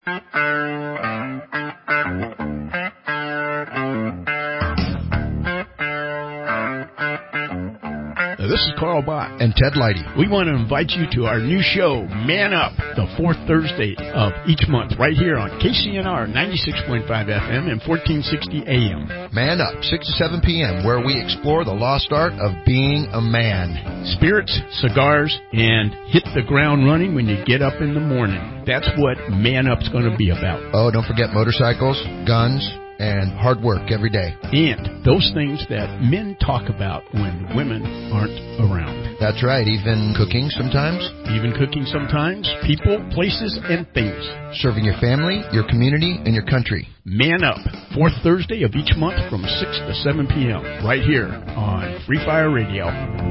This is Carl Bott and Ted Leidy. We want to invite you to our new show, Man Up, the fourth Thursday of each month, right here on KCNR 96.5 FM and 1460 AM. Man Up, 6 to 7 p.m., where we explore the lost art of being a man. Spirits, cigars, and hit the ground running when you get up in the morning. That's what Man Up's going to be about. Oh, don't forget motorcycles, guns, and hard work every day. And those things that men talk about when women aren't around. That's right. Even cooking sometimes. People, places, and things. Serving your family, your community, and your country. Man Up, fourth Thursday of each month from 6 to 7 p.m. right here on Free Fire Radio.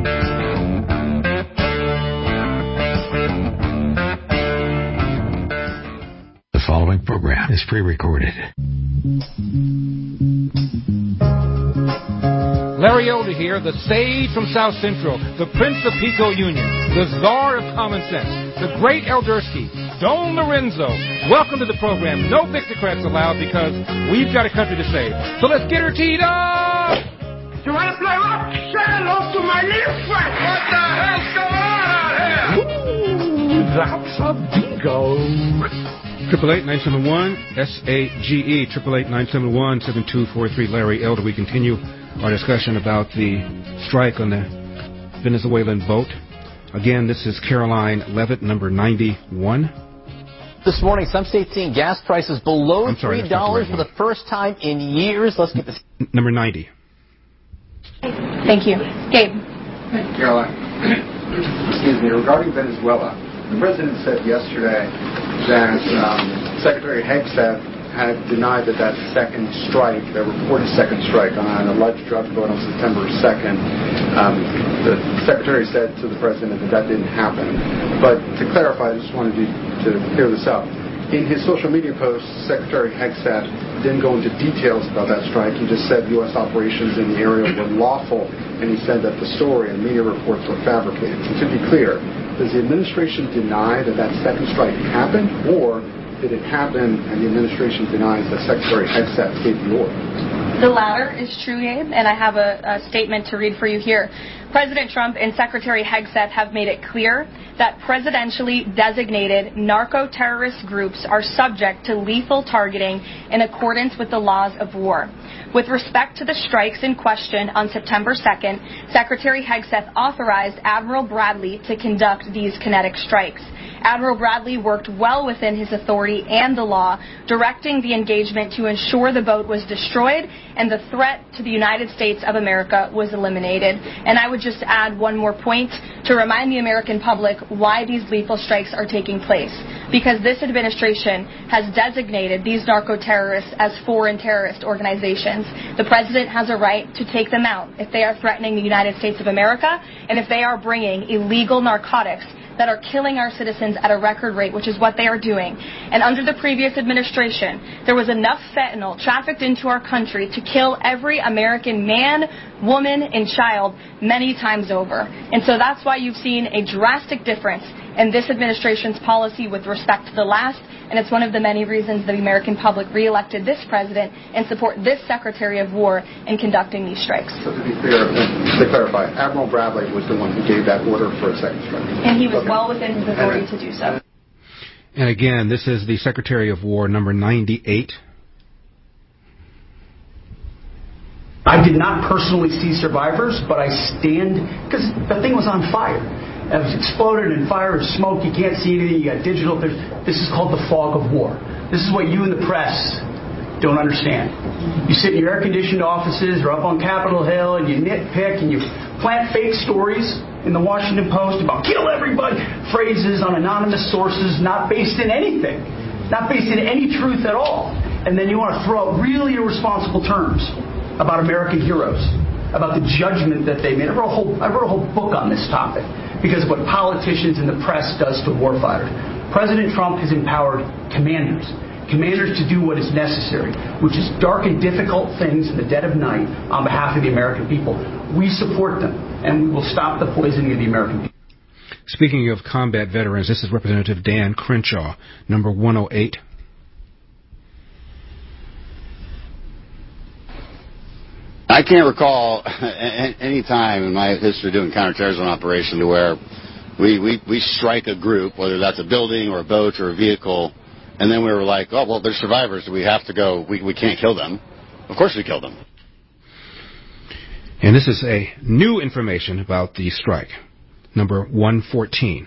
The following program is pre-recorded. Larry Elder here, the sage from South Central, the Prince of Pico Union, the Czar of Common Sense, the great Eldersky, Don Lorenzo. Welcome to the program. No Victocrats allowed because we've got a country to save. So let's get her teed up! You want to play rock? Say hello to my little friend! What the hell's going on out here? Ooh, that's a bingo. 888-971-SAGE, 888-971-7243. Larry Elder. We continue our discussion about the strike on the Venezuelan boat. Again, this is Caroline Levitt, number 91. This morning, some states seeing gas prices below $3 for the first time in years. Let's get this. Number 90. Thank you. Gabe. Thank you, Caroline. Excuse me. Regarding Venezuela, the president said yesterday that Secretary Hegseth had denied that second strike, the reported second strike on an alleged drug vote on September 2nd, the secretary said to the president that didn't happen. But to clarify, I just wanted to clear this up. In his social media post, Secretary Hegseth didn't go into details about that strike. He just said U.S. operations in the area were lawful, and he said that the story and media reports were fabricated. So to be clear, does the administration deny that second strike happened, or did it happen and the administration denies that Secretary Hegseth gave the order? The latter is true, Gabe, and I have a statement to read for you here. President Trump and Secretary Hegseth have made it clear that presidentially designated narco-terrorist groups are subject to lethal targeting in accordance with the laws of war. With respect to the strikes in question on September 2nd, Secretary Hegseth authorized Admiral Bradley to conduct these kinetic strikes. Admiral Bradley worked well within his authority and the law, directing the engagement to ensure the boat was destroyed and the threat to the United States of America was eliminated. And I would just add one more point to remind the American public why these lethal strikes are taking place. Because this administration has designated these narco-terrorists as foreign terrorist organizations. The president has a right to take them out if they are threatening the United States of America and if they are bringing illegal narcotics that are killing our citizens at a record rate, which is what they are doing. And under the previous administration, there was enough fentanyl trafficked into our country to kill every American man, woman, and child many times over. And so that's why you've seen a drastic difference in this administration's policy with respect to the last, and it's one of the many reasons the American public reelected this president and support this Secretary of War in conducting these strikes. So to be clear, to clarify, Admiral Bradley was the one who gave that order for a second strike. And he was well within his authority to do so. And again, this is the Secretary of War, number 98. I did not personally see survivors, but I stand, because the thing was on fire. It was exploded and fire and smoke. You can't see anything. You got digital. This is called the fog of war. This is what you in the press don't understand. You sit in your air-conditioned offices or up on Capitol Hill and you nitpick and you plant fake stories in the Washington Post about kill everybody, phrases on anonymous sources not based in anything, not based in any truth at all. And then you want to throw out really irresponsible terms about American heroes, about the judgment that they made. I wrote a whole book on this topic because of what politicians and the press does to warfighters. President Trump has empowered commanders to do what is necessary, which is dark and difficult things in the dead of night on behalf of the American people. We support them, and we will stop the poisoning of the American people. Speaking of combat veterans, this is Representative Dan Crenshaw, number 108. I can't recall any time in my history doing counterterrorism operation to where we strike a group, whether that's a building or a boat or a vehicle, and then we were like, oh, well, they're survivors. We have to go. We can't kill them. Of course we killed them. And this is a new information about the strike, number 114.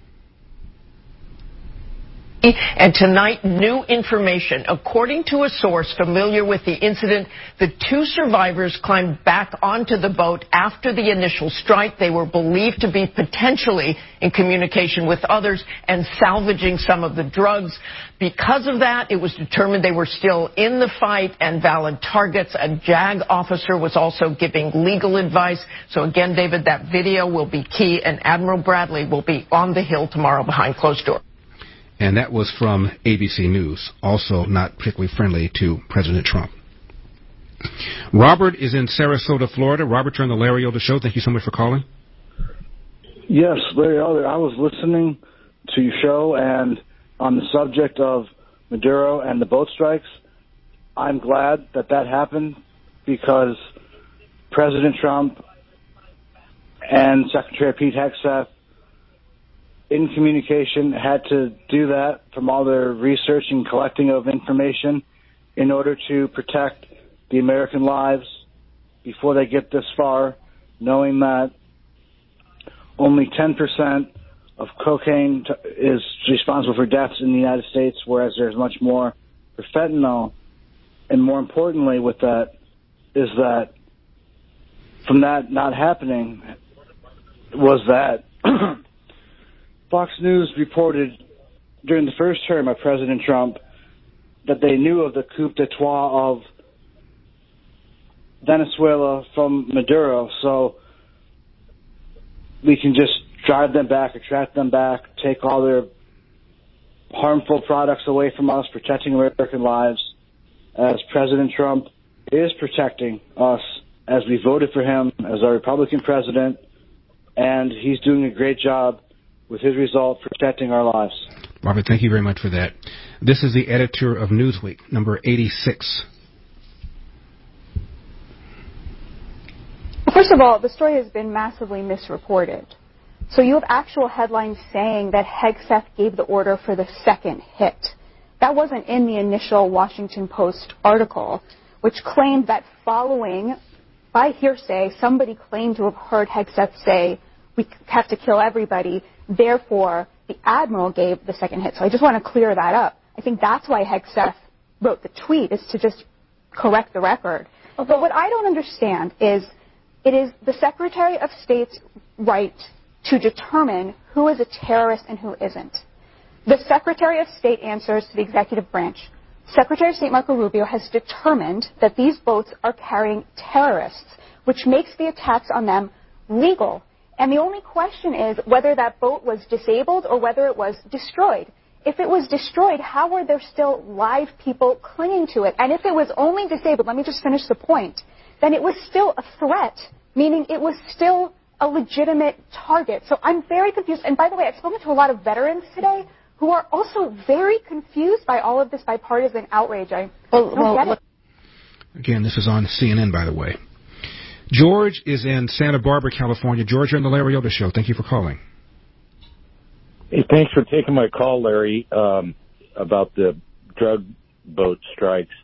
And tonight, new information. According to a source familiar with the incident, the two survivors climbed back onto the boat after the initial strike. They were believed to be potentially in communication with others and salvaging some of the drugs. Because of that, it was determined they were still in the fight and valid targets. A JAG officer was also giving legal advice. So again, David, that video will be key, and Admiral Bradley will be on the Hill tomorrow behind closed doors. And that was from ABC News, also not particularly friendly to President Trump. Robert is in Sarasota, Florida. Robert, you're on the Larry Elder Show. Thank you so much for calling. Yes, Larry Elder. I was listening to your show, and on the subject of Maduro and the boat strikes, I'm glad that happened because President Trump and Secretary Pete Hegseth in communication had to do that from all their research and collecting of information in order to protect the American lives before they get this far, knowing that only 10% of cocaine is responsible for deaths in the United States, whereas there's much more for fentanyl. And more importantly with that is that from that not happening was that Fox News reported during the first term of President Trump that they knew of the coup d'etat of Venezuela from Maduro, so we can just drive them back, attract them back, take all their harmful products away from us, protecting American lives, as President Trump is protecting us as we voted for him as our Republican president, and he's doing a great job with his result protecting our lives. Robert, thank you very much for that. This is the editor of Newsweek, number 86. First of all, the story has been massively misreported. So you have actual headlines saying that Hegseth gave the order for the second hit. That wasn't in the initial Washington Post article, which claimed that following, by hearsay, somebody claimed to have heard Hegseth say, we have to kill everybody. Therefore, the admiral gave the second hit. So I just want to clear that up. I think that's why Hegseth wrote the tweet, is to just correct the record. But what I don't understand is it is the Secretary of State's right to determine who is a terrorist and who isn't. The Secretary of State answers to the executive branch. Secretary of State Marco Rubio has determined that these boats are carrying terrorists, which makes the attacks on them legal. And the only question is whether that boat was disabled or whether it was destroyed. If it was destroyed, how were there still live people clinging to it? And if it was only disabled, let me just finish the point, then it was still a threat, meaning it was still a legitimate target. So I'm very confused. And by the way, I've spoken to a lot of veterans today who are also very confused by all of this bipartisan outrage. I don't get it. Again, this is on CNN, by the way. George is in Santa Barbara, California. George, you're on the Larry Elder Show. Thank you for calling. Hey, thanks for taking my call, Larry, about the drug boat strikes.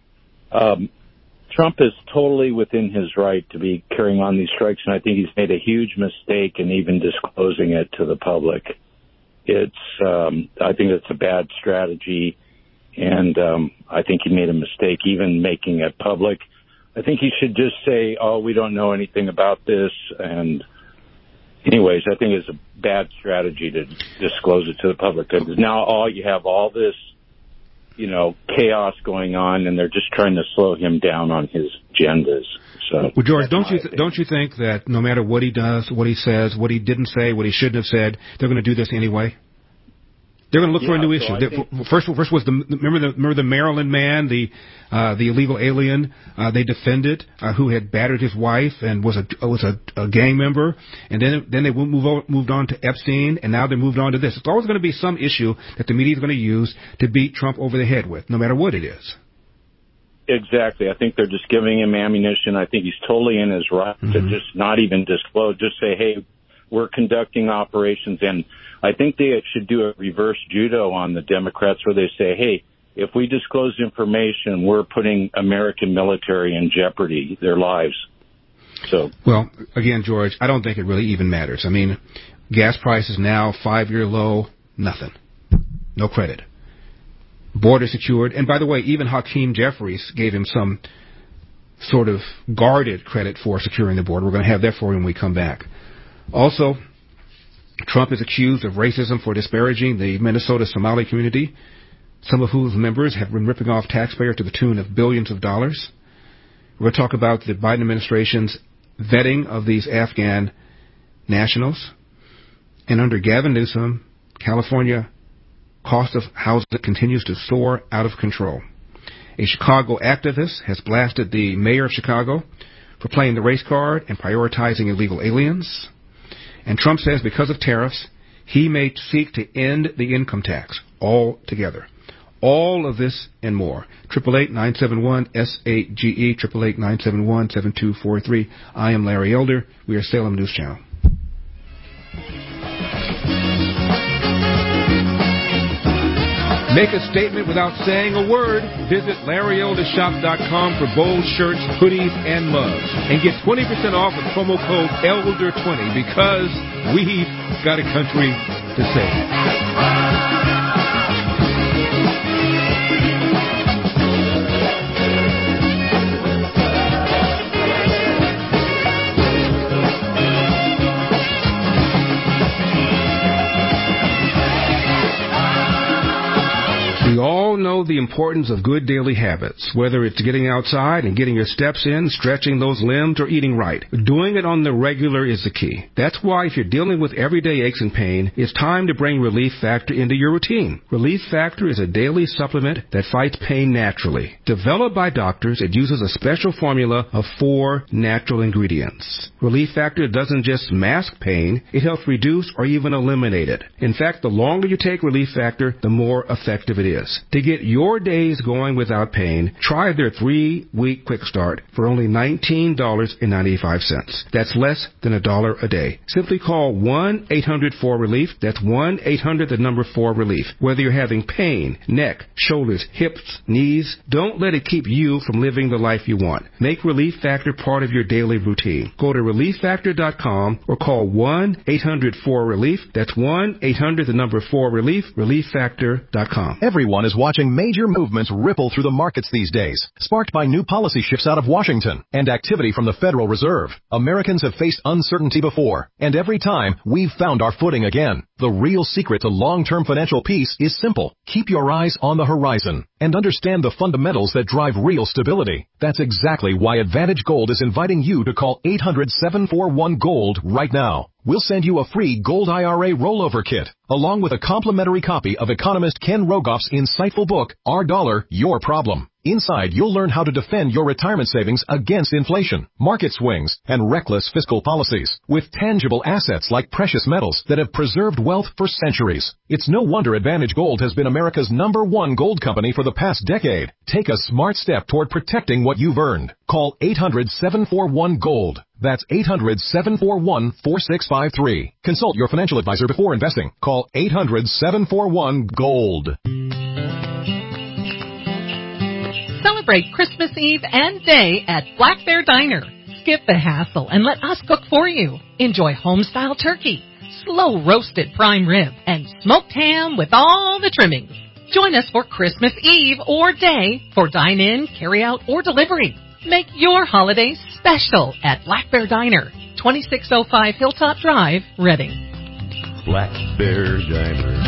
Trump is totally within his right to be carrying on these strikes, and I think he's made a huge mistake in even disclosing it to the public. I think it's a bad strategy, and I think he made a mistake even making it public. I think he should just say, oh, we don't know anything about this. And anyways, I think it's a bad strategy to disclose it to the public, because now you have all this, chaos going on, and they're just trying to slow him down on his agendas. So, well, George, don't you think that no matter what he does, what he says, what he didn't say, what he shouldn't have said, they're going to do this anyway? They're going to look for a new issue. First was remember the Maryland man, the illegal alien they defended, who had battered his wife and was a gang member, and then they moved on to Epstein, and now they moved on to this. It's always going to be some issue that the media is going to use to beat Trump over the head with, no matter what it is. Exactly. I think they're just giving him ammunition. I think he's totally in his right to just not even disclose, just say, hey, we're conducting operations. And I think they should do a reverse judo on the Democrats where they say, hey, if we disclose information, we're putting American military in jeopardy, their lives. So, well, again, George, I don't think it really even matters. I mean, gas prices now 5-year low, nothing. No credit. Border secured. And by the way, even Hakeem Jeffries gave him some sort of guarded credit for securing the border. We're going to have that for him when we come back. Also, Trump is accused of racism for disparaging the Minnesota Somali community, some of whose members have been ripping off taxpayers to the tune of billions of dollars. We're going to talk about the Biden administration's vetting of these Afghan nationals. And under Gavin Newsom, California cost of housing continues to soar out of control. A Chicago activist has blasted the mayor of Chicago for playing the race card and prioritizing illegal aliens. And Trump says because of tariffs, he may seek to end the income tax altogether. All of this and more. 888-971-SAGE, 888-971-7243. I am Larry Elder. We are Salem News Channel. Make a statement without saying a word. Visit LarryElderShop.com for bold shirts, hoodies, and mugs. And get 20% off with promo code ELDER20 because we've got a country to save. We all know the importance of good daily habits, whether it's getting outside and getting your steps in, stretching those limbs, or eating right. Doing it on the regular is the key. That's why if you're dealing with everyday aches and pain, it's time to bring Relief Factor into your routine. Relief Factor is a daily supplement that fights pain naturally. Developed by doctors, it uses a special formula of 4 natural ingredients. Relief Factor doesn't just mask pain, it helps reduce or even eliminate it. In fact, the longer you take Relief Factor, the more effective it is. To get your days going without pain, try their 3-week quick start for only $19.95. That's less than $1 a day. Simply call 1-800-4-RELIEF. That's 1-800-4-RELIEF. Whether you're having pain, neck, shoulders, hips, knees, don't let it keep you from living the life you want. Make Relief Factor part of your daily routine. Go to ReliefFactor.com or call 1-800-4-RELIEF. That's 1-800-4-RELIEF, ReliefFactor.com. Everyone is watching major movements ripple through the markets these days, sparked by new policy shifts out of Washington and activity from the Federal Reserve. Americans have faced uncertainty before, and every time, we've found our footing again. The real secret to long-term financial peace is simple. Keep your eyes on the horizon and understand the fundamentals that drive real stability. That's exactly why Advantage Gold is inviting you to call 800-741-GOLD right now. We'll send you a free Gold IRA rollover kit, along with a complimentary copy of economist Ken Rogoff's insightful book, Our Dollar, Your Problem. Inside, you'll learn how to defend your retirement savings against inflation, market swings, and reckless fiscal policies, with tangible assets like precious metals that have preserved wealth for centuries. It's no wonder Advantage Gold has been America's #1 gold company for the past decade. Take a smart step toward protecting what you've earned. Call 800-741-GOLD. That's 800-741-4653. Consult your financial advisor before investing. Call 800-741-GOLD. Celebrate Christmas Eve and Day at Black Bear Diner. Skip the hassle and let us cook for you. Enjoy home-style turkey, slow-roasted prime rib, and smoked ham with all the trimmings. Join us for Christmas Eve or Day for dine-in, carry-out, or delivery. Make your holiday special at Black Bear Diner, 2605 Hilltop Drive, Reading. Black Bear Diner.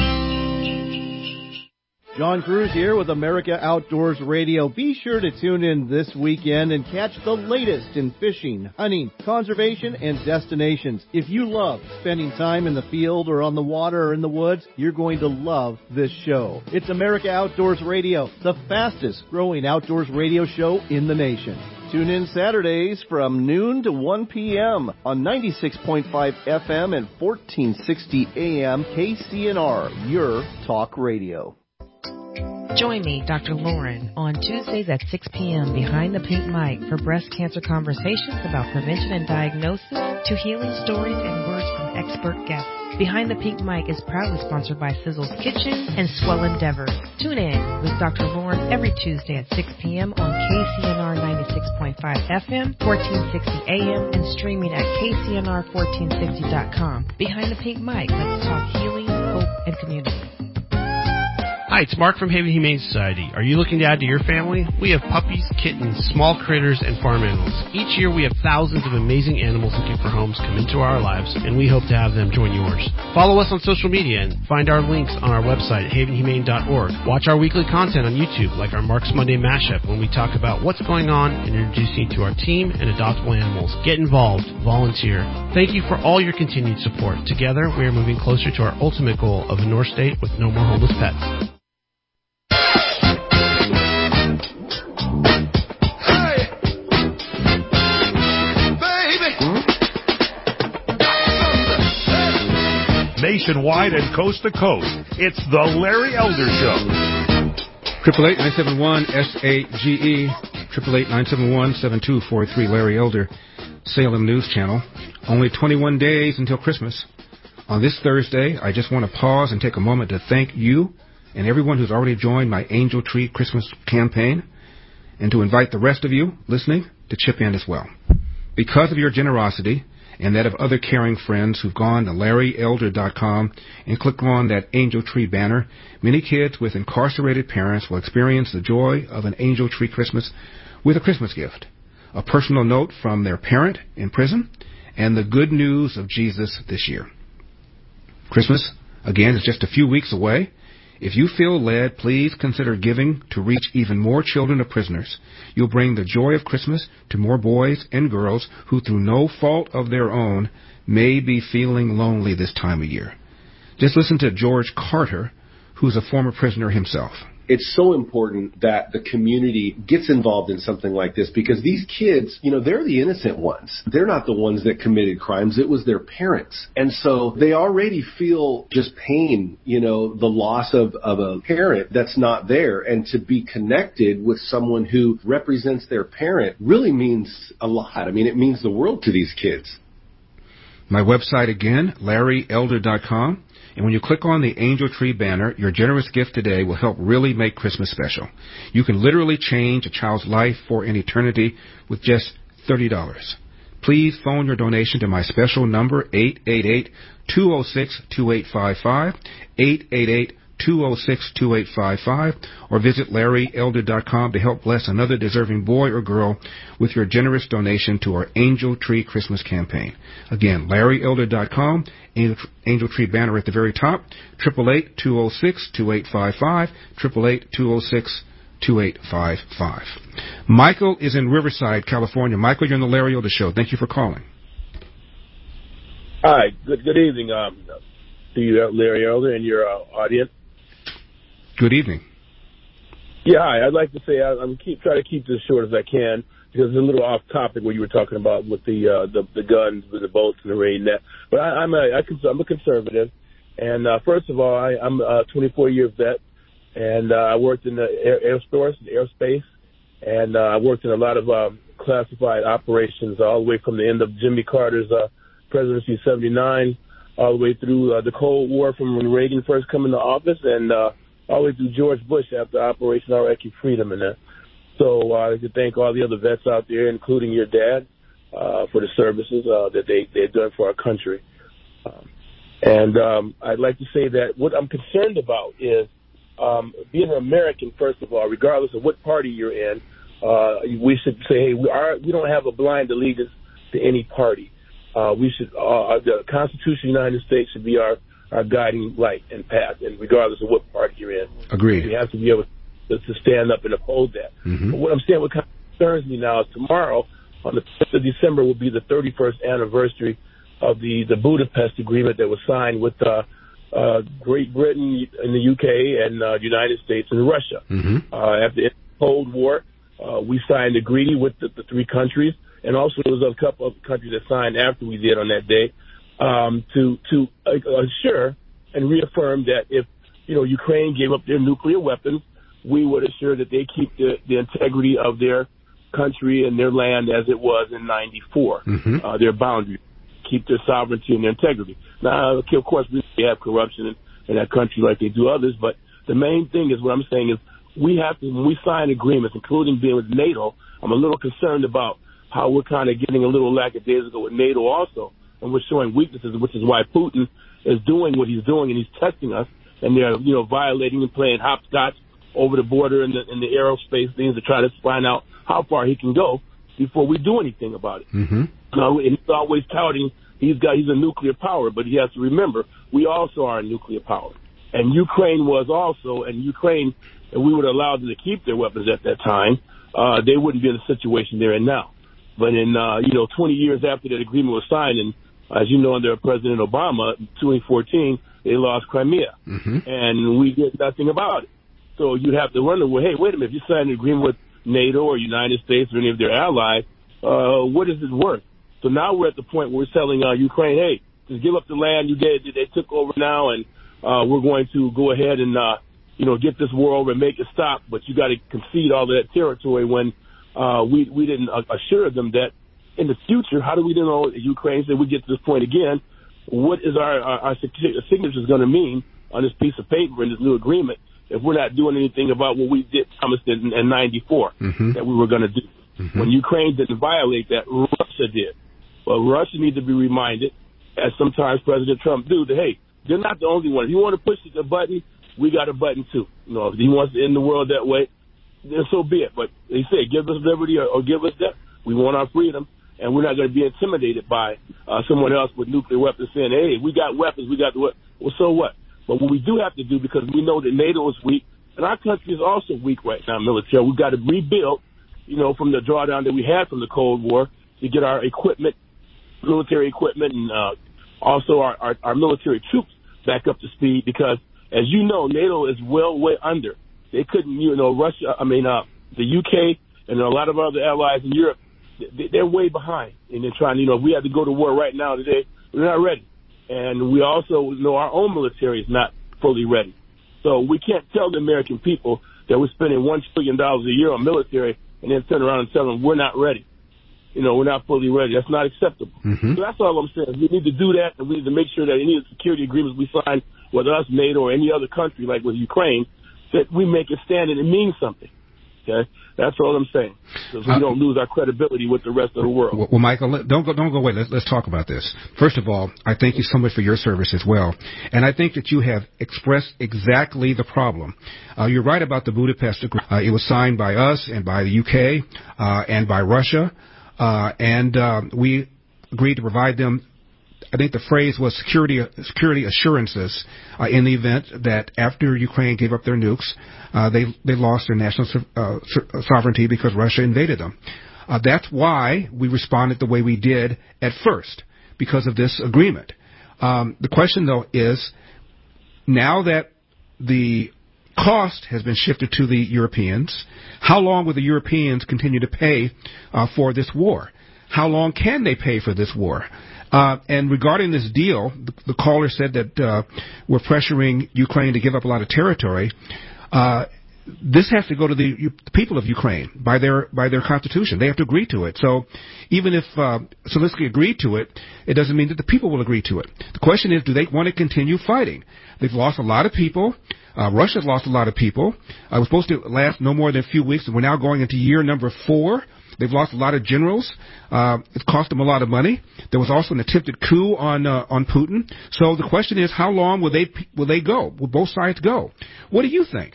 John Cruz here with America Outdoors Radio. Be sure to tune in this weekend and catch the latest in fishing, hunting, conservation, and destinations. If you love spending time in the field or on the water or in the woods, you're going to love this show. It's America Outdoors Radio, the fastest growing outdoors radio show in the nation. Tune in Saturdays from noon to 1 p.m. on 96.5 FM and 1460 AM KCNR, your talk radio. Join me, Dr. Lauren, on Tuesdays at 6 p.m. behind the pink mic for breast cancer conversations about prevention and diagnosis to healing stories and words from expert guests. Behind the Pink Mic is proudly sponsored by Sizzle's Kitchen and Swell Endeavor. Tune in with Dr. Lauren every Tuesday at 6 p.m. on KCNR 96.5 FM, 1460 AM, and streaming at KCNR1460.com. Behind the Pink Mic, let's talk healing, hope, and community. Hi, it's Mark from Haven Humane Society. Are you looking to add to your family? We have puppies, kittens, small critters, and farm animals. Each year we have thousands of amazing animals looking for homes come into our lives, and we hope to have them join yours. Follow us on social media and find our links on our website, havenhumane.org. Watch our weekly content on YouTube, like our Mark's Monday Mashup, when we talk about what's going on and introduce you to our team and adoptable animals. Get involved. Volunteer. Thank you for all your continued support. Together, we are moving closer to our ultimate goal of a North State with no more homeless pets. Nationwide and coast to coast, it's the Larry Elder Show. 888-971-SAGE, 888-971-7243, Larry Elder, Salem News Channel. Only 21 days until Christmas. On this Thursday, I just want to pause and take a moment to thank you and everyone who's already joined my Angel Tree Christmas campaign, and to invite the rest of you listening to chip in as well. Because of your generosity and that of other caring friends who've gone to LarryElder.com and click on that Angel Tree banner, many kids with incarcerated parents will experience the joy of an Angel Tree Christmas with a Christmas gift, a personal note from their parent in prison, and the good news of Jesus this year. Christmas, again, is just a few weeks away. If you feel led, please consider giving to reach even more children of prisoners. You'll bring the joy of Christmas to more boys and girls who, through no fault of their own, may be feeling lonely this time of year. Just listen to George Carter, who's a former prisoner himself. It's so important that the community gets involved in something like this, because these kids, they're the innocent ones. They're not the ones that committed crimes. It was their parents. And so they already feel just pain, the loss of a parent that's not there. And to be connected with someone who represents their parent really means a lot. I mean, it means the world to these kids. My website again, LarryElder.com. And when you click on the Angel Tree banner, your generous gift today will help really make Christmas special. You can literally change a child's life for an eternity with just $30. Please phone your donation to my special number, 888-206-2855, 888-206-2855, or visit LarryElder.com to help bless another deserving boy or girl with your generous donation to our Angel Tree Christmas campaign. Again, LarryElder.com, Angel Tree banner at the very top, 888-206-2855, 888-206-2855. Michael is in Riverside, California. Michael, you're on the Larry Elder Show. Thank you for calling. Hi, good evening to you, Larry Elder, and your audience. Good evening. Yeah, hi. I'd like to say I'm try to keep this short as I can, because it's a little off topic what you were talking about with the guns, with the boats and the raid and that. But I'm a conservative, and first of all, I'm a 24-year vet, and I worked in the aerospace, and I worked in a lot of classified operations all the way from the end of Jimmy Carter's presidency, 79, all the way through the Cold War, from when Reagan first came into office, and all the way through George Bush after Operation Iraqi Freedom and that. So I'd like to thank all the other vets out there, including your dad, for the services that they've done for our country. And I'd like to say that what I'm concerned about is being an American, first of all, regardless of what party you're in, we should say, hey, we don't have a blind allegiance to any party. The Constitution of the United States should be our guiding light and path, and regardless of what party you're in. Agreed. We have to be able to stand up and uphold that. Mm-hmm. But what I'm saying, what kind of concerns me now is tomorrow, on the 5th of December, will be the 31st anniversary of the Budapest Agreement that was signed with Great Britain and the UK and the United States and Russia. Mm-hmm. After the Cold War, we signed a treaty with the three countries, and also there was a couple of countries that signed after we did on that day, to assure and reaffirm that if Ukraine gave up their nuclear weapons, we would assure that they keep the integrity of their country and their land as it was in 94, their boundaries, keep their sovereignty and their integrity. Now, of course, we have corruption in that country like they do others, but the main thing is what I'm saying is we have to, when we sign agreements, including being with NATO, I'm a little concerned about how we're kind of getting a little lackadaisical with NATO also, and we're showing weaknesses, which is why Putin is doing what he's doing, and he's testing us, and they're, violating and playing hopscotch over the border in the aerospace things to try to find out how far he can go before we do anything about it. And he's always touting he's a nuclear power, but he has to remember we also are a nuclear power. And Ukraine was also, and Ukraine, if we would allow them to keep their weapons at that time, they wouldn't be in the situation they're in now. But in, 20 years after that agreement was signed, and as you know, under President Obama, 2014, they lost Crimea. And we get nothing about it. So you'd have to wonder, well, hey, wait a minute, if you sign an agreement with NATO or United States or any of their allies, what is it worth? So now we're at the point where we're telling Ukraine, hey, just give up the land they took over now, and we're going to go ahead and, get this war over and make it stop, but you got to concede all of that territory when we didn't assure them that in the future, how do we know Ukraine said we get to this point again, what is our signatures going to mean on this piece of paper in this new agreement if we're not doing anything about what we did promised in 94 that we were going to do. When Ukraine didn't violate that, Russia did. Well, Russia needs to be reminded, as sometimes President Trump do, that, hey, they're not the only one. If you want to push the button, we got a button too. If he wants to end the world that way, then so be it. But they say, give us liberty or give us death. We want our freedom, and we're not going to be intimidated by someone else with nuclear weapons saying, hey, we got weapons, we got the weapons. Well, so what? But what we do have to do, because we know that NATO is weak, and our country is also weak right now, military. We've got to rebuild, from the drawdown that we had from the Cold War to get our equipment, military equipment, and also our military troops back up to speed, because, as you know, NATO is way under. They couldn't, Russia, the UK and a lot of other allies in Europe, they're way behind. And they're trying, if we had to go to war right now today, we're not ready. And we also know our own military is not fully ready. So we can't tell the American people that we're spending $1 trillion a year on military and then turn around and tell them we're not ready. We're not fully ready. That's not acceptable. So that's all I'm saying. We need to do that, and we need to make sure that any of the security agreements we sign, whether us, NATO, or any other country, like with Ukraine, that we make it stand and it means something. Okay? That's all I'm saying. Because we don't lose our credibility with the rest of the world. Well, Michael, don't go away. Let's talk about this. First of all, I thank you so much for your service as well. And I think that you have expressed exactly the problem. You're right about the Budapest Agreement. It was signed by us and by the UK and by Russia. And we agreed to provide them, I think the phrase was security assurances in the event that after Ukraine gave up their nukes, they lost their national sovereignty because Russia invaded them. That's why we responded the way we did at first, because of this agreement. The question, though, is now that the cost has been shifted to the Europeans, how long will the Europeans continue to pay for this war? How long can they pay for this war? And regarding this deal, the caller said that we're pressuring Ukraine to give up a lot of territory. This has to go to the people of Ukraine by their constitution. They have to agree to it. So even if Zelensky agreed to it, it doesn't mean that the people will agree to it. The question is, do they want to continue fighting? They've lost a lot of people. Russia's lost a lot of people. It was supposed to last no more than a few weeks, and we're now going into year number 4. They've lost a lot of generals. It's cost them a lot of money. There was also an attempted coup on Putin. So the question is, how long will they go? Will both sides go? What do you think?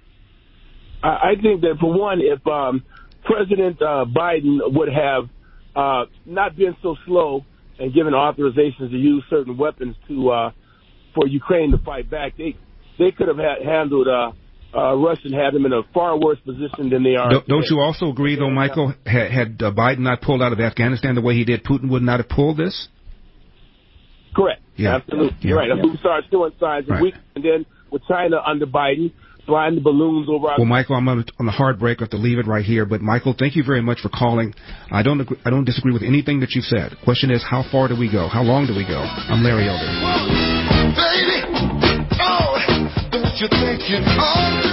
I think that, for one, if President Biden would have not been so slow and given authorizations to use certain weapons for Ukraine to fight back, they could have handled Russia and had them in a far worse position than they are. Don't you also agree, though, Michael, had Biden not pulled out of Afghanistan the way he did, Putin would not have pulled this? Correct. Yeah. Absolutely. Yeah. You're right. If we start showing signs of weakness, and then with China under Biden, flying the balloons over our... Well, Michael, I'm on the hard break. I have to leave it right here. But, Michael, thank you very much for calling. I don't disagree with anything that you've said. The question is, how far do we go? How long do we go? I'm Larry Elder. Baby, oh, don't you think you know?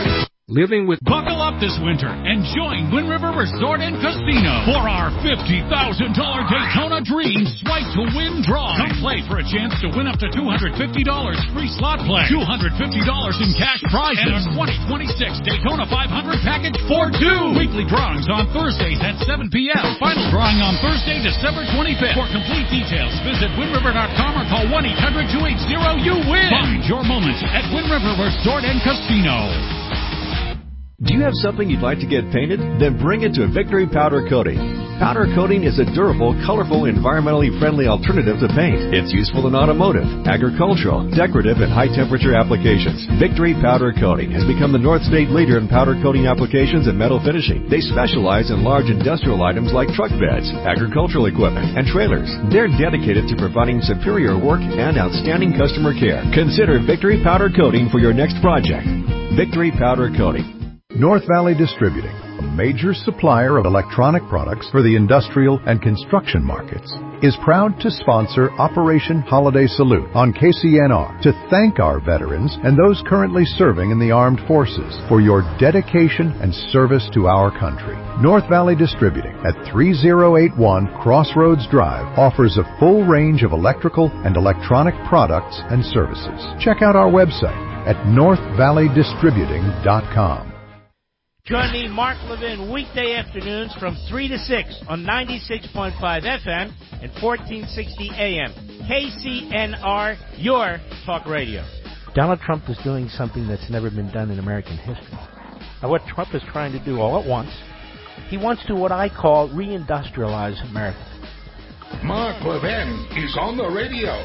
Living with... Buckle up this winter and join Wind River Resort and Casino for our $50,000 Daytona Dreams Swipe to Win drawing. Come play for a chance to win up to $250 free slot play, $250 in cash prizes, and a 2026 Daytona 500 package for two. Weekly drawings on Thursdays at 7 p.m. Final drawing on Thursday, December 25th. For complete details, visit WindRiver.com or call 1-800-280-YOU-WIN. Find your moment at Wind River Resort and Casino. Do you have something you'd like to get painted? Then bring it to Victory Powder Coating. Powder coating is a durable, colorful, environmentally friendly alternative to paint. It's useful in automotive, agricultural, decorative, and high-temperature applications. Victory Powder Coating has become the North State leader in powder coating applications and metal finishing. They specialize in large industrial items like truck beds, agricultural equipment, and trailers. They're dedicated to providing superior work and outstanding customer care. Consider Victory Powder Coating for your next project. Victory Powder Coating. North Valley Distributing, a major supplier of electronic products for the industrial and construction markets, is proud to sponsor Operation Holiday Salute on KCNR to thank our veterans and those currently serving in the armed forces for your dedication and service to our country. North Valley Distributing at 3081 Crossroads Drive offers a full range of electrical and electronic products and services. Check out our website at northvalleydistributing.com. Join me, Mark Levin, weekday afternoons from 3 to 6 on 96.5 FM and 1460 AM. KCNR, your talk radio. Donald Trump is doing something that's never been done in American history. Now, what Trump is trying to do all at once, he wants to what I call reindustrialize America. Mark Levin is on the radio.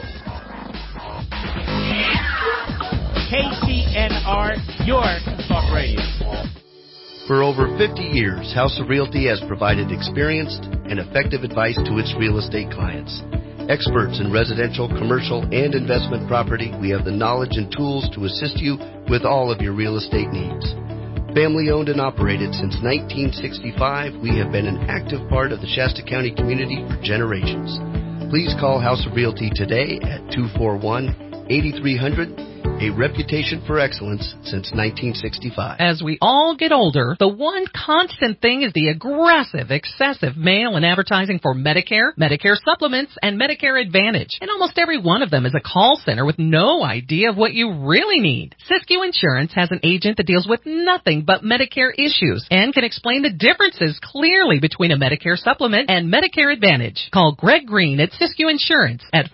KCNR, your talk radio. For over 50 years, House of Realty has provided experienced and effective advice to its real estate clients. Experts in residential, commercial, and investment property, we have the knowledge and tools to assist you with all of your real estate needs. Family owned and operated since 1965, we have been an active part of the Shasta County community for generations. Please call House of Realty today at 241-8300. A reputation for excellence since 1965. As we all get older, the one constant thing is the aggressive, excessive mail and advertising for Medicare, Medicare supplements, and Medicare Advantage. And almost every one of them is a call center with no idea of what you really need. Siskiyou Insurance has an agent that deals with nothing but Medicare issues and can explain the differences clearly between a Medicare supplement and Medicare Advantage. Call Greg Green at Siskiyou Insurance at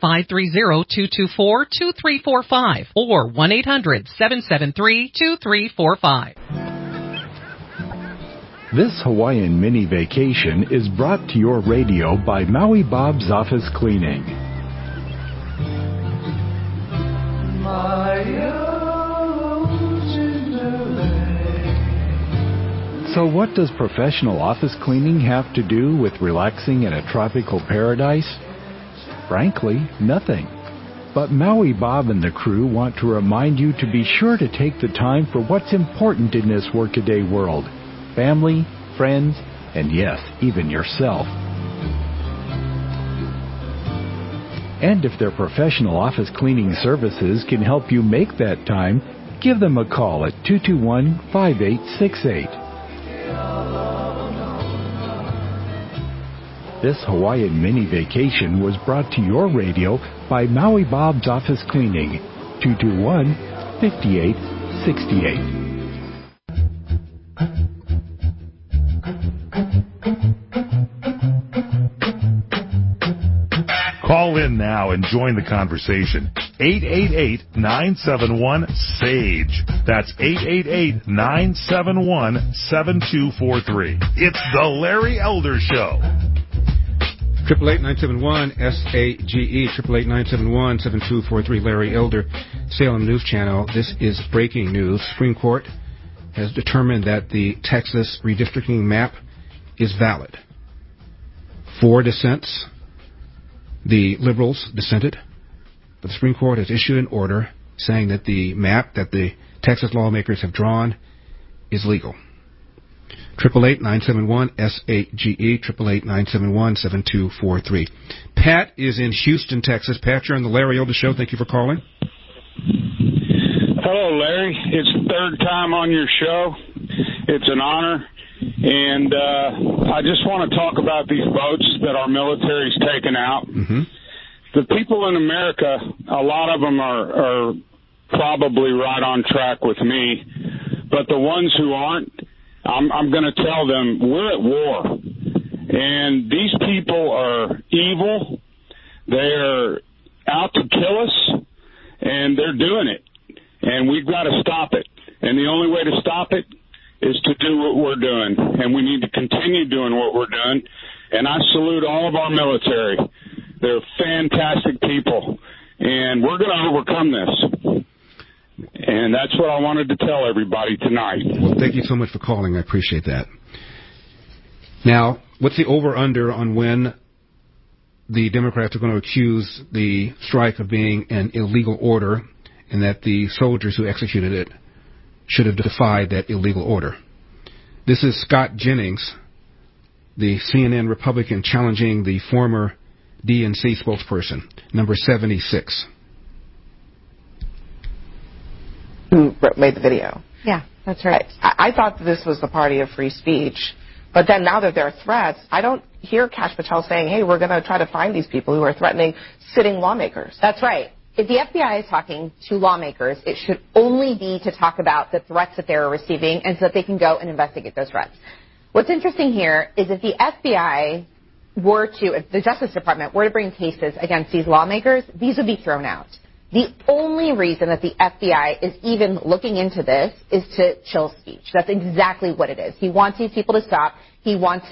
530-224-2345 or 1-800-773-2345. This Hawaiian mini vacation is brought to your radio by Maui Bob's Office Cleaning. So what does professional office cleaning have to do with relaxing in a tropical paradise? Frankly, nothing. But Maui Bob and the crew want to remind you to be sure to take the time for what's important in this workaday world. Family, friends, and yes, even yourself. And if their professional office cleaning services can help you make that time, give them a call at 221-5868. This Hawaiian mini vacation was brought to your radio by Maui Bob's Office Cleaning, 221-5868. Call in now and join the conversation. 888-971-SAGE. That's 888-971-7243. It's the Larry Elder Show. 888-971-SAGE, 888-971-7243, Larry Elder, Salem News Channel. This is breaking news. Supreme Court has determined that the Texas redistricting map is valid. 4 dissents. The liberals dissented. But the Supreme Court has issued an order saying that the map that the Texas lawmakers have drawn is legal. 888-971-SAGE, 888-971-7243. Pat is in Houston, Texas. Pat, you're on the Larry Elder Show. Thank you for calling. Hello, Larry. It's the third time on your show. It's an honor. And I just want to talk about these boats that our military's taken out. Mm-hmm. The people in America, a lot of them are probably right on track with me. But the ones who aren't, I'm going to tell them we're at war. And these people are evil. They're out to kill us, and they're doing it. And we've got to stop it. And the only way to stop it is to do what we're doing. And we need to continue doing what we're doing. And I salute all of our military. They're fantastic people. And we're going to overcome this. And that's what I wanted to tell everybody tonight. Well, thank you so much for calling. I appreciate that. Now, what's the over-under on when the Democrats are going to accuse the strike of being an illegal order and that the soldiers who executed it should have defied that illegal order? This is Scott Jennings, the CNN Republican, challenging the former DNC spokesperson, number 76. Who made the video. Yeah, that's right. I thought that this was the party of free speech, but then now that there are threats, I don't hear Kash Patel saying, hey, we're going to try to find these people who are threatening sitting lawmakers. That's right. If the FBI is talking to lawmakers, it should only be to talk about the threats that they're receiving and so that they can go and investigate those threats. What's interesting here is if the FBI if the Justice Department were to bring cases against these lawmakers, these would be thrown out. The only reason that the FBI is even looking into this is to chill speech. That's exactly what it is. He wants these people to stop. He wants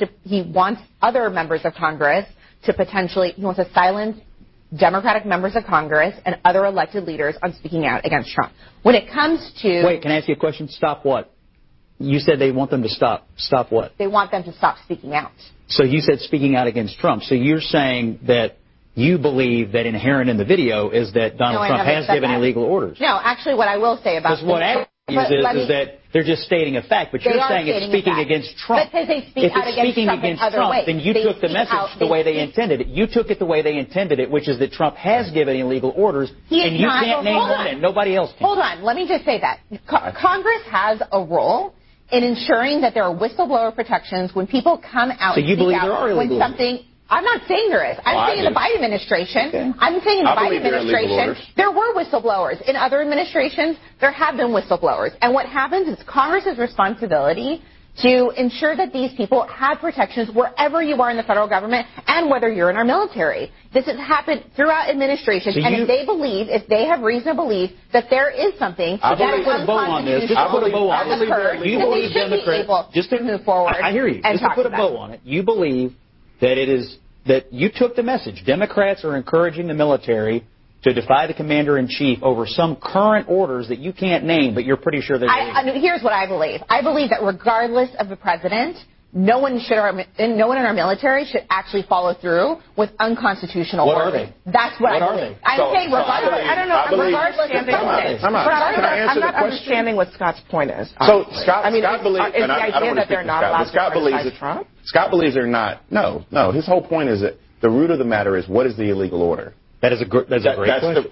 other members of Congress to he wants to silence Democratic members of Congress and other elected leaders on speaking out against Trump. When it comes to... Wait, can I ask you a question? Stop what? You said they want them to stop. Stop what? They want them to stop speaking out. So you said speaking out against Trump. So you're saying that you believe that inherent in the video is that Donald Trump has given illegal orders. No, actually what I will say about... Because what I is that they're just stating a fact, but you're saying it's speaking against Trump. Because they speak out against Trump in other ways. Then you took the message the way they intended it. You took it the way they intended it, which is that Trump has given illegal orders, and you can't name one and nobody else can. Hold on. Let me just say that. Congress has a role in ensuring that there are whistleblower protections when people come out and speak out when something... I'm not saying there is. I'm saying in the Biden administration. Okay. I'm saying in the Biden administration, there were whistleblowers. In other administrations, there have been whistleblowers. And what happens is Congress's responsibility to ensure that these people have protections wherever you are in the federal government and whether you're in our military. This has happened throughout administrations. And if they have reason to believe that there is something that is unconstitutional that occurred, then they should be able to move forward. I hear you. Just to put a bow on it, you believe that that you took the message. Democrats are encouraging the military to defy the commander-in-chief over some current orders that you can't name, but you're pretty sure they're doing. Here's what I believe. I believe that regardless of the president, no one in our military should actually follow through with unconstitutional orders. What are they? That's what I believe. I'm saying regardless. I don't know. Regardless of the president. I'm not understanding what Scott's point is. So Scott believes, is the idea that they're not allowed to criticize Trump? Scott believes they're not. No. His whole point is that the root of the matter is what is the illegal order? That's a great question.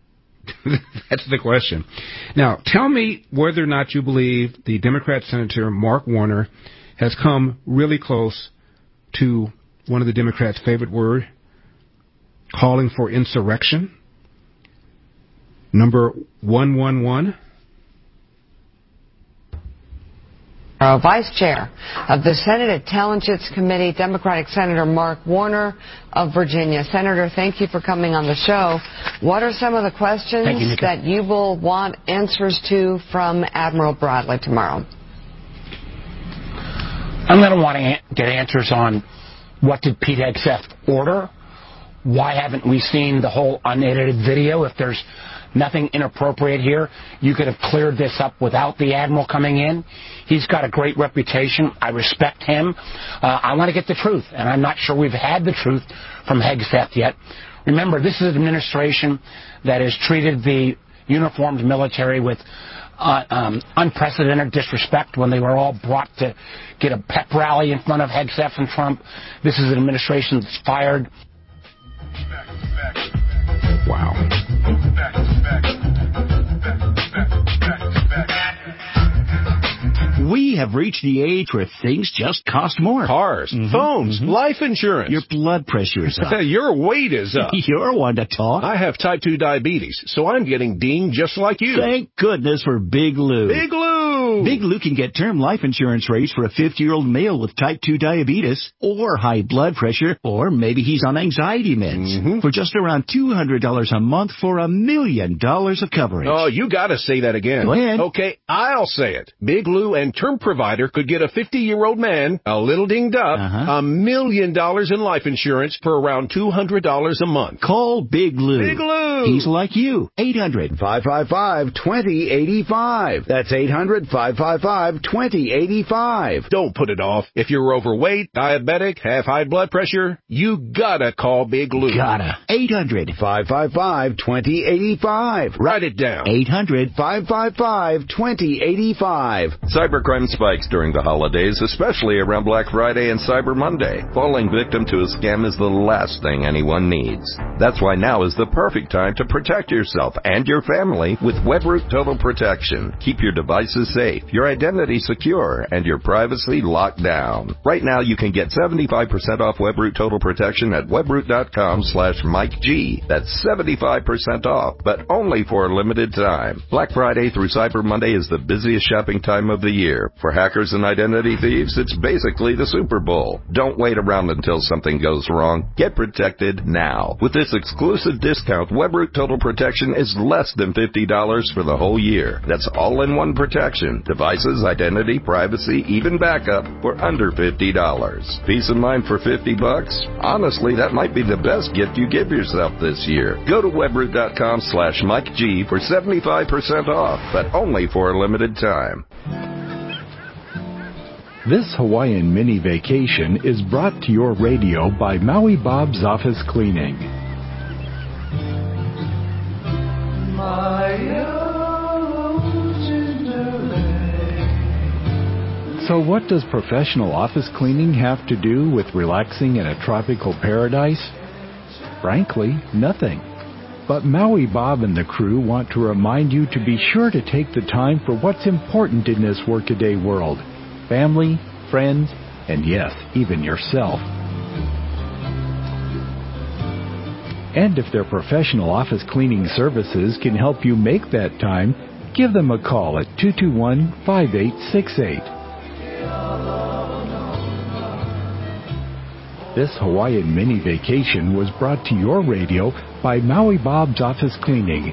That's the question. Now, tell me whether or not you believe the Democrat Senator Mark Warner has come really close to one of the Democrats' favorite word, calling for insurrection. Number 111. Vice Chair of the Senate Intelligence Committee, Democratic Senator Mark Warner of Virginia. Senator, thank you for coming on the show. What are some of the questions that you will want answers to from Admiral Bradley tomorrow? I'm going to want to get answers on what did Pete Hegseth order? Why haven't we seen the whole unedited video? If there's nothing inappropriate here, you could have cleared this up without the Admiral coming in. He's got a great reputation. I respect him. I want to get the truth, and I'm not sure we've had the truth from Hegseth yet. Remember, this is an administration that has treated the uniformed military with unprecedented disrespect when they were all brought to get a pep rally in front of Hegseth and Trump. This is an administration that's fired. Wow. We have reached the age where things just cost more. Cars, phones, life insurance. Your blood pressure is up. Your weight is up. You're one to talk. I have type 2 diabetes, so I'm getting dinged just like you. Thank goodness for Big Lou. Big Lou! Big Lou can get term life insurance rates for a 50-year-old male with type 2 diabetes or high blood pressure, or maybe he's on anxiety meds, for just around $200 a month for $1 million of coverage. Oh, you gotta say that again. Go ahead. Okay, I'll say it. Big Lou and Term Provider could get a 50-year-old man, a little dinged up, $1 million in life insurance for around $200 a month. Call Big Lou. Big Lou! He's like you. 800-555-2085. That's 800-555-2085. Don't put it off. If you're overweight, diabetic, have high blood pressure, you gotta call Big Lou. Gotta. 800-555-2085. Write it down. 800-555-2085. Cybercrime spikes during the holidays, especially around Black Friday and Cyber Monday. Falling victim to a scam is the last thing anyone needs. That's why now is the perfect time to protect yourself and your family with Webroot Total Protection. Keep your devices safe, your identity secure, and your privacy locked down. Right now you can get 75% off Webroot Total Protection at webroot.com/MikeG. That's 75% off, but only for a limited time. Black Friday through Cyber Monday is the busiest shopping time of the year. For hackers and identity thieves, it's basically the Super Bowl. Don't wait around until something goes wrong. Get protected now. With this exclusive discount, Webroot Total Protection is less than $50 for the whole year. That's all-in-one protection. Devices, identity, privacy, even backup for under $50. Peace of mind for $50? Honestly, that might be the best gift you give yourself this year. Go to webroot.com/MikeG for 75% off, but only for a limited time. This Hawaiian mini vacation is brought to your radio by Maui Bob's Office Cleaning. So what does professional office cleaning have to do with relaxing in a tropical paradise? Frankly, nothing. But Maui Bob and the crew want to remind you to be sure to take the time for what's important in this workaday world. Family, friends, and yes, even yourself. And if their professional office cleaning services can help you make that time, give them a call at 221-5868. This Hawaiian mini vacation was brought to your radio by Maui Bob's Office Cleaning,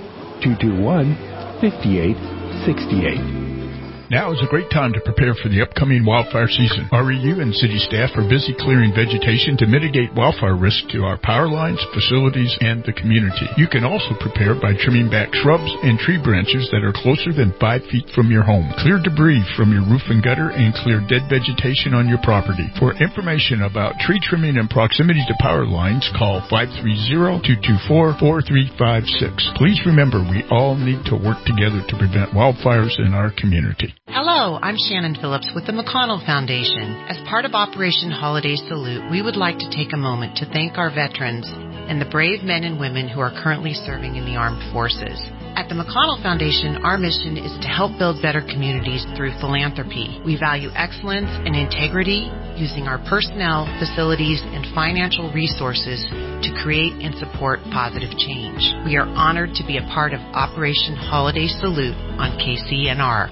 221-5868. Now is a great time to prepare for the upcoming wildfire season. REU and city staff are busy clearing vegetation to mitigate wildfire risk to our power lines, facilities, and the community. You can also prepare by trimming back shrubs and tree branches that are closer than 5 feet from your home. Clear debris from your roof and gutter and clear dead vegetation on your property. For information about tree trimming and proximity to power lines, call 530-224-4356. Please remember, we all need to work together to prevent wildfires in our community. Hello, I'm Shannon Phillips with the McConnell Foundation. As part of Operation Holiday Salute, we would like to take a moment to thank our veterans and the brave men and women who are currently serving in the armed forces. At the McConnell Foundation, our mission is to help build better communities through philanthropy. We value excellence and integrity, using our personnel, facilities, and financial resources to create and support positive change. We are honored to be a part of Operation Holiday Salute on KCNR.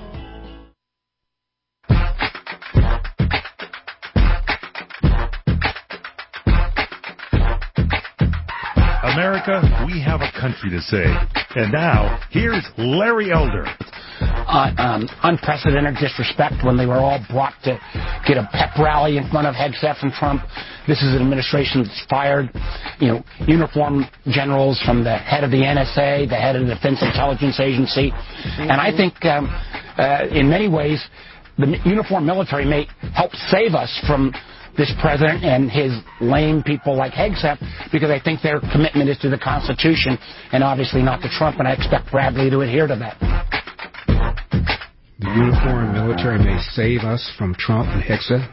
America, we have a country to save. And now, here's Larry Elder. Unprecedented disrespect when they were all brought to get a pep rally in front of Hegseth and Trump. This is an administration that's fired, uniform generals from the head of the NSA, the head of the Defense Intelligence Agency. And I think, in many ways, the uniformed military may help save us from this president and his lame people like Hegseth, because I think their commitment is to the Constitution and obviously not to Trump, and I expect Bradley to adhere to that. The uniformed military may save us from Trump and Hegseth.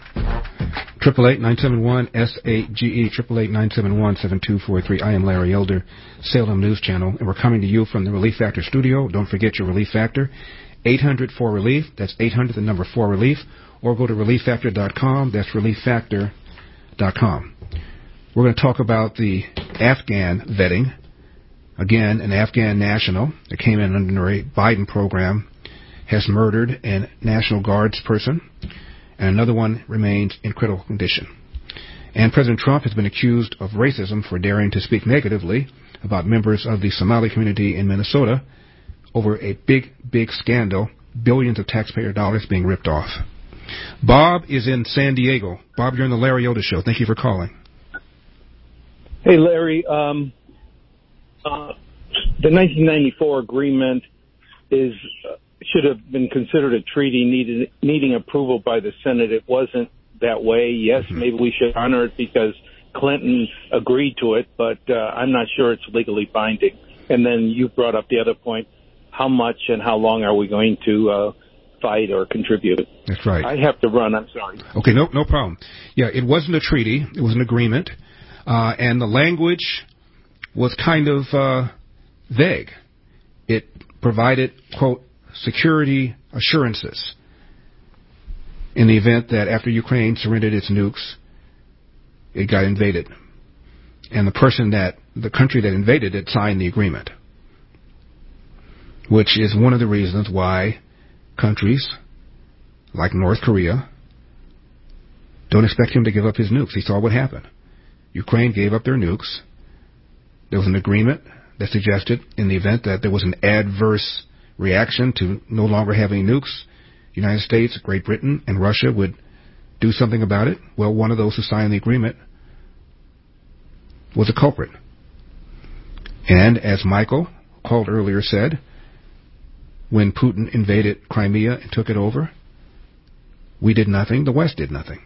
888-971-SAGE, 888-971-7243. I am Larry Elder, Salem News Channel, and we're coming to you from the Relief Factor studio. Don't forget your Relief Factor. 800-4RELIEF. That's 800, the number 4RELIEF. Or go to relieffactor.com. That's relieffactor.com. We're going to talk about the Afghan vetting. Again, an Afghan national that came in under a Biden program has murdered a National Guards person, and another one remains in critical condition. And President Trump has been accused of racism for daring to speak negatively about members of the Somali community in Minnesota over a big, big scandal, billions of taxpayer dollars being ripped off. Bob is in San Diego. Bob, you're on the Larry Elder Show. Thank you for calling. Hey, Larry. The 1994 agreement should have been considered a treaty needing approval by the Senate. It wasn't that way. Yes, maybe we should honor it because Clinton agreed to it, but I'm not sure it's legally binding. And then you brought up the other point, how much and how long are we going to fight or contribute? That's right. I have to run. I'm sorry. Okay, no problem. Yeah, it wasn't a treaty. It was an agreement. And the language was kind of vague. It provided, quote, security assurances in the event that after Ukraine surrendered its nukes, it got invaded. And the country that invaded it signed the agreement, which is one of the reasons why countries like North Korea don't expect him to give up his nukes. He saw what happened. Ukraine gave up their nukes. There was an agreement that suggested in the event that there was an adverse reaction to no longer having nukes, the United States, Great Britain, and Russia would do something about it. Well, one of those who signed the agreement was a culprit. And as Michael called earlier said, when Putin invaded Crimea and took it over, we did nothing, the West did nothing.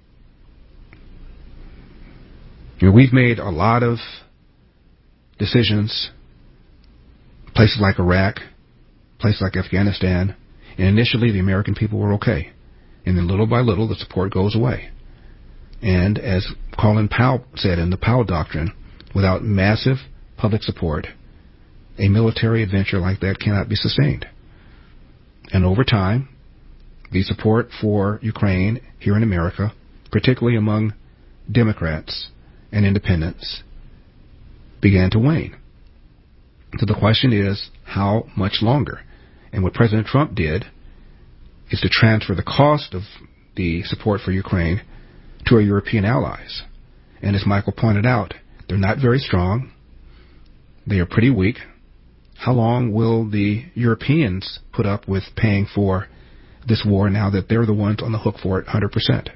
We've made a lot of decisions, places like Iraq, places like Afghanistan, and initially the American people were okay. And then little by little the support goes away. And as Colin Powell said in the Powell Doctrine, without massive public support, a military adventure like that cannot be sustained. And over time, the support for Ukraine here in America, particularly among Democrats and independents, began to wane. So the question is, how much longer? And what President Trump did is to transfer the cost of the support for Ukraine to our European allies. And as Michael pointed out, they're not very strong. They are pretty weak. How long will the Europeans put up with paying for this war now that they're the ones on the hook for it 100%?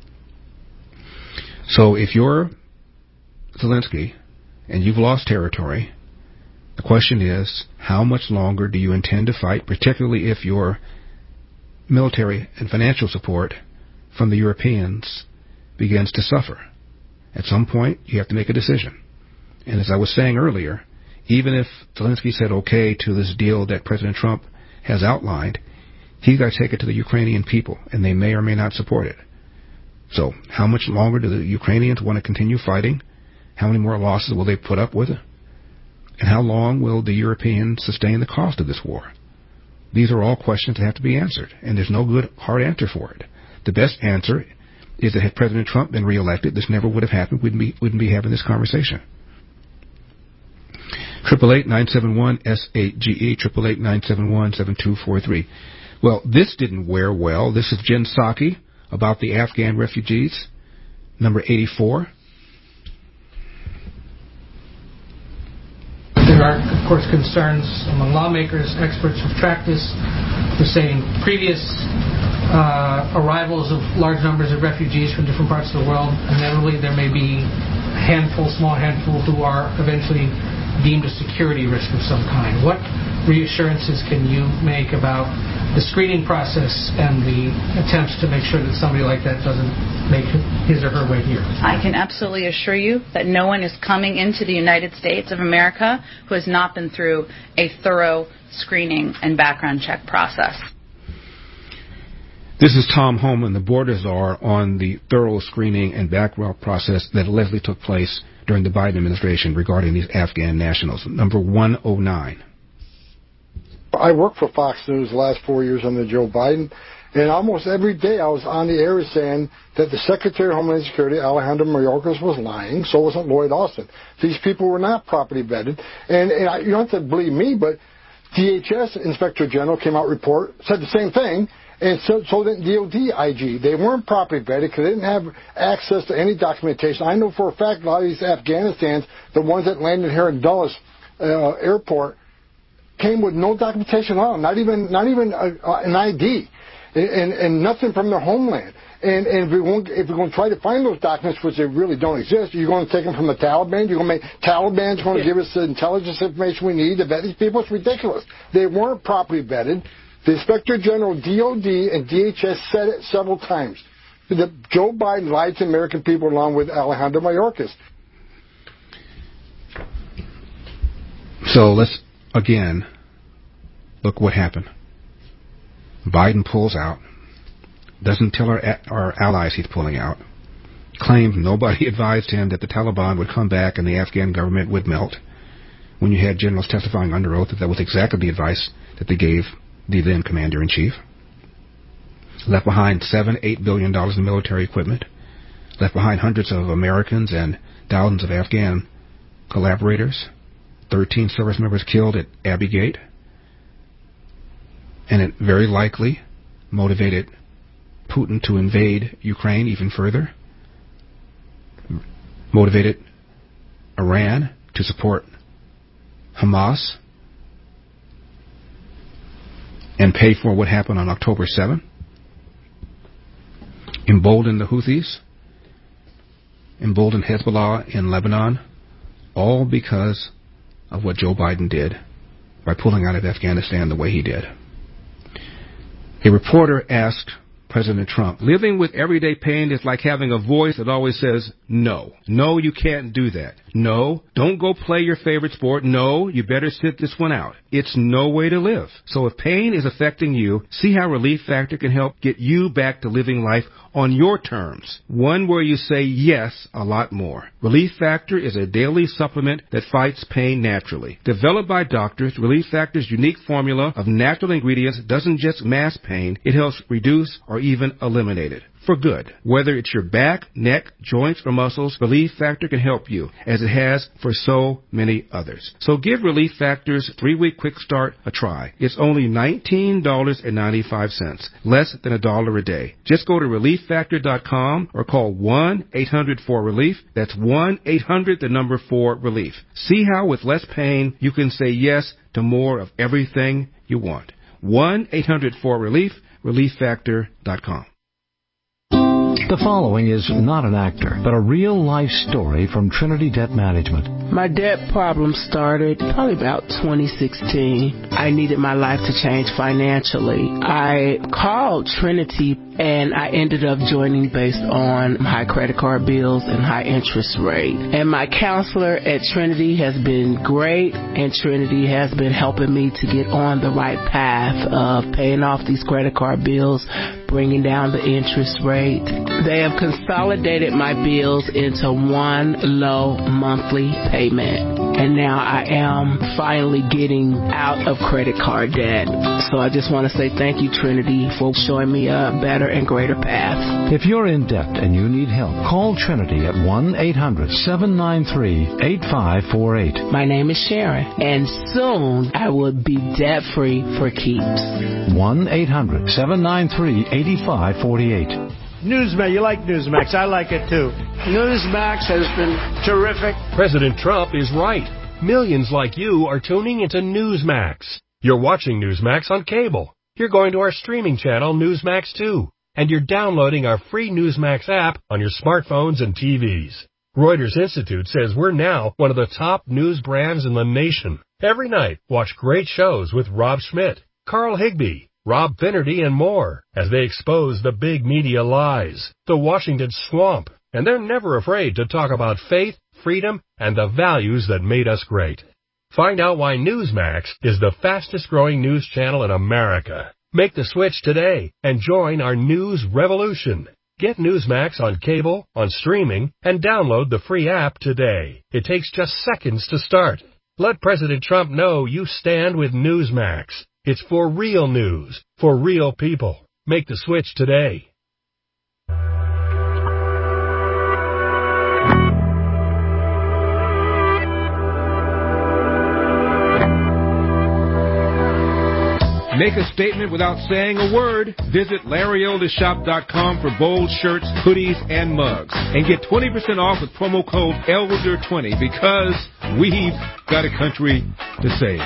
So if you're Zelensky and you've lost territory, the question is, how much longer do you intend to fight, particularly if your military and financial support from the Europeans begins to suffer? At some point, you have to make a decision. And as I was saying earlier, even if Zelensky said okay to this deal that President Trump has outlined, he's got to take it to the Ukrainian people, and they may or may not support it. So how much longer do the Ukrainians want to continue fighting? How many more losses will they put up with? And how long will the Europeans sustain the cost of this war? These are all questions that have to be answered, and there's no good hard answer for it. The best answer is that had President Trump been reelected, this never would have happened. We wouldn't be having this conversation. 888-971-SAGE, 888-971-7243. Well, this didn't wear well. This is Jen Psaki about the Afghan refugees, number 84. There are, of course, concerns among lawmakers, experts who've tracked this. They're saying previous arrivals of large numbers of refugees from different parts of the world, inevitably there may be a small handful who are eventually deemed a security risk of some kind. What reassurances can you make about the screening process and the attempts to make sure that somebody like that doesn't make his or her way here? I can absolutely assure you that no one is coming into the United States of America who has not been through a thorough screening and background check process. This is Tom Homan, the border czar, on the thorough screening and background process that allegedly took place during the Biden administration regarding these Afghan nationals. Number 109. I worked for Fox News the last 4 years under Joe Biden, and almost every day I was on the air saying that the Secretary of Homeland Security, Alejandro Mayorkas, was lying. So wasn't Lloyd Austin. These people were not properly vetted. And you don't have to believe me, but DHS Inspector General came out report, said the same thing, and so did DOD IG. They weren't properly vetted because they didn't have access to any documentation. I know for a fact a lot of these Afghanistans, the ones that landed here in Dulles Airport, came with no documentation at all, not even an ID, and nothing from their homeland. And if we're going to try to find those documents, which they really don't exist, you're going to take them from the Taliban? You're going to make Taliban's going to give us the intelligence information we need to vet these people? It's ridiculous. They weren't properly vetted. The Inspector General, DOD, and DHS said it several times. Joe Biden lied to American people along with Alejandro Mayorkas. So let's, again, look what happened. Biden pulls out, doesn't tell our allies he's pulling out, claims nobody advised him that the Taliban would come back and the Afghan government would melt, when you had generals testifying under oath that was exactly the advice that they gave the then commander-in-chief. Left behind $7-8 billion in military equipment, left behind hundreds of Americans and thousands of Afghan collaborators, 13 service members killed at Abbey Gate, and it very likely motivated Putin to invade Ukraine even further, motivated Iran to support Hamas, and pay for what happened on October 7th, emboldened the Houthis, emboldened Hezbollah in Lebanon, all because of what Joe Biden did by pulling out of Afghanistan the way he did. A reporter asked President Trump, living with everyday pain is like having a voice that always says, no. No, you can't do that. No, don't go play your favorite sport. No, you better sit this one out. It's no way to live. So if pain is affecting you, see how Relief Factor can help get you back to living life on your terms. One where you say yes a lot more. Relief Factor is a daily supplement that fights pain naturally. Developed by doctors, Relief Factor's unique formula of natural ingredients doesn't just mask pain, it helps reduce or even eliminate it. For good. Whether it's your back, neck, joints, or muscles, Relief Factor can help you, as it has for so many others. So give Relief Factor's 3-week quick start a try. It's only $19.95, less than $1 a day. Just go to ReliefFactor.com or call 1-800-4RELIEF. That's 1-800-4RELIEF. See how with less pain you can say yes to more of everything you want. 1-800-4RELIEF, ReliefFactor.com. The following is not an actor, but a real-life story from Trinity Debt Management. My debt problem started probably about 2016. I needed my life to change financially. I called Trinity, and I ended up joining based on high credit card bills and high interest rate. And my counselor at Trinity has been great, and Trinity has been helping me to get on the right path of paying off these credit card bills, bringing down the interest rate. They have consolidated my bills into one low monthly payment. And now I am finally getting out of credit card debt. So I just want to say thank you, Trinity, for showing me a better and greater path. If you're in debt and you need help, call Trinity at 1-800-793-8548. My name is Sharon, and soon I will be debt-free for keeps. 1-800-793-8548. Newsmax, you like Newsmax. I like it too. Newsmax has been terrific. President Trump is right. Millions like you are tuning into Newsmax. You're watching Newsmax on cable. You're going to our streaming channel, Newsmax 2. And you're downloading our free Newsmax app on your smartphones and TVs. Reuters Institute says we're now one of the top news brands in the nation. Every night, watch great shows with Rob Schmidt, Carl Higbie, Rob Finnerty, and more, as they expose the big media lies, the Washington swamp, and they're never afraid to talk about faith, freedom, and the values that made us great. Find out why Newsmax is the fastest-growing news channel in America. Make the switch today and join our news revolution. Get Newsmax on cable, on streaming, and download the free app today. It takes just seconds to start. Let President Trump know you stand with Newsmax. It's for real news, for real people. Make the switch today. Make a statement without saying a word. Visit LarryElderShop.com for bold shirts, hoodies, and mugs. And get 20% off with promo code ELDER20 because we've got a country to save.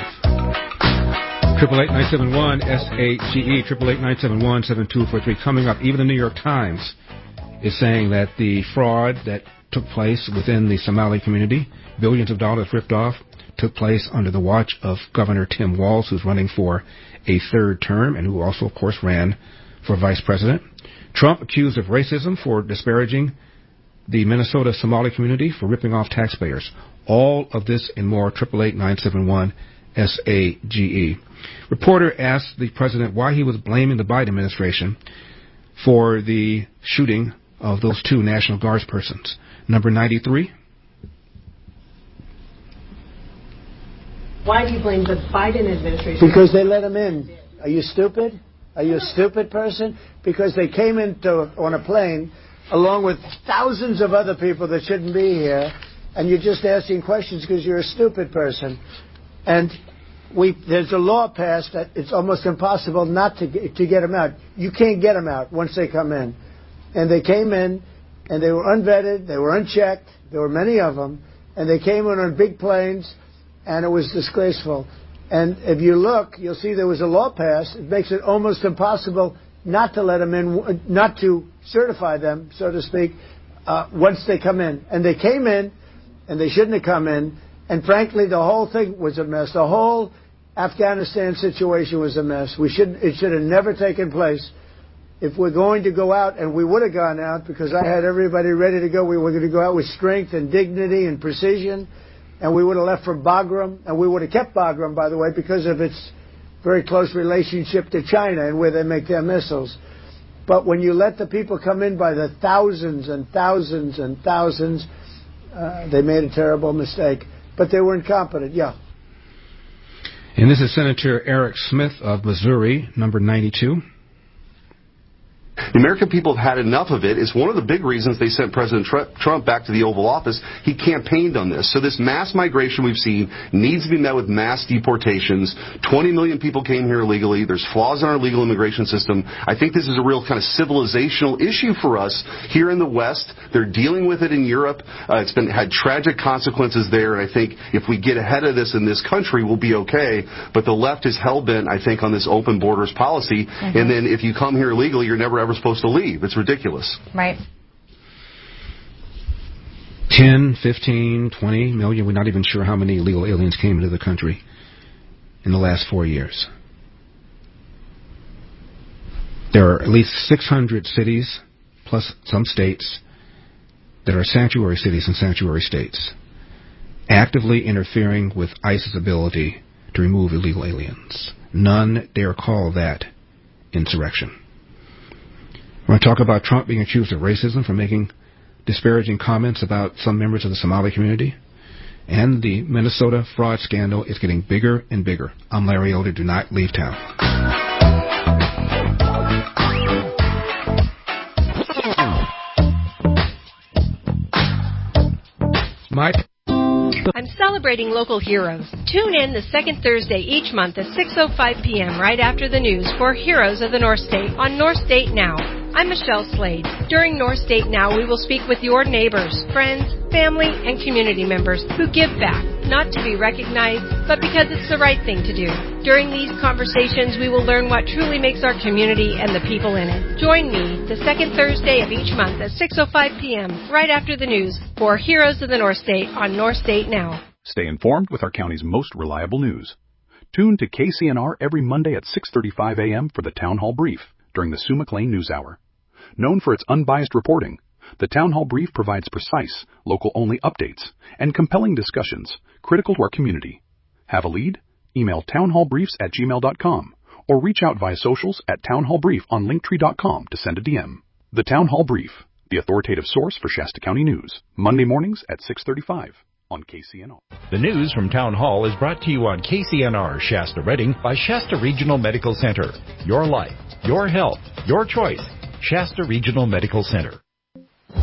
888-971-SAGE, 888-971-7243. Coming up, even the New York Times is saying that the fraud that took place within the Somali community, billions of dollars ripped off, took place under the watch of Governor Tim Walz, who's running for a third term and who also, of course, ran for vice president. Trump accused of racism for disparaging the Minnesota Somali community for ripping off taxpayers. All of this and more, 888-971-SAGE. Reporter asked the president why he was blaming the Biden administration for the shooting of those two National Guards persons. Number 93. Why do you blame the Biden administration? Because they let them in. Are you stupid? Are you a stupid person? Because they came on a plane along with thousands of other people that shouldn't be here, and you're just asking questions because you're a stupid person. And there's a law passed that it's almost impossible not to get them out. You can't get them out once they come in. And they came in, and they were unvetted, they were unchecked, there were many of them, and they came in on big planes, and it was disgraceful. And if you look, you'll see there was a law passed. It makes it almost impossible not to let them in, not to certify them, so to speak, once they come in. And they came in, and they shouldn't have come in. And frankly, the whole thing was a mess. The whole Afghanistan situation was a mess. It should have never taken place. If we're going to go out, and we would have gone out because I had everybody ready to go. We were going to go out with strength and dignity and precision. And we would have left for Bagram, and we would have kept Bagram, by the way, because of its very close relationship to China and where they make their missiles. But when you let the people come in by the thousands and thousands and thousands, they made a terrible mistake. But they were incompetent, yeah. And this is Senator Eric Smith of Missouri, number 92. The American people have had enough of it. It's one of the big reasons they sent President Trump back to the Oval Office. He campaigned on this. So this mass migration we've seen needs to be met with mass deportations. 20 million people came here illegally. There's flaws in our legal immigration system. I think this is a real kind of civilizational issue for us here in the West. They're dealing with it in Europe. It's had tragic consequences there, and I think if we get ahead of this in this country, we'll be okay. But the left is hell-bent, I think, on this open borders policy. Mm-hmm. And then if you come here illegally, you're never ever supposed to leave. It's ridiculous. Right. 10, 15, 20 million. We're not even sure how many illegal aliens came into the country in the last 4 years. There are at least 600 cities, plus some states, that are sanctuary cities and sanctuary states, actively interfering with ICE's ability to remove illegal aliens. None dare call that insurrection. I want to talk about Trump being accused of racism for making disparaging comments about some members of the Somali community. And the Minnesota fraud scandal is getting bigger and bigger. I'm Larry Elder. Do not leave town. I'm celebrating local heroes. Tune in the second Thursday each month at 6:05 p.m. right after the news for Heroes of the North State on North State Now. I'm Michelle Slade. During North State Now, we will speak with your neighbors, friends, family, and community members who give back, not to be recognized, but because it's the right thing to do. During these conversations, we will learn what truly makes our community and the people in it. Join me the second Thursday of each month at 6:05 p.m. right after the news for Heroes of the North State on North State Now. Stay informed with our county's most reliable news. Tune to KCNR every Monday at 6:35 a.m. for the Town Hall Brief during the Sue McLean News Hour. Known for its unbiased reporting, the Town Hall Brief provides precise, local-only updates and compelling discussions critical to our community. Have a lead? Email townhallbriefs@gmail.com or reach out via socials at townhallbrief on linktree.com to send a DM. The Town Hall Brief, the authoritative source for Shasta County news, Monday mornings at 6:35. on KCNR. The news from Town Hall is brought to you on KCNR Shasta Redding by Shasta Regional Medical Center. Your life, your health, your choice. Shasta Regional Medical Center.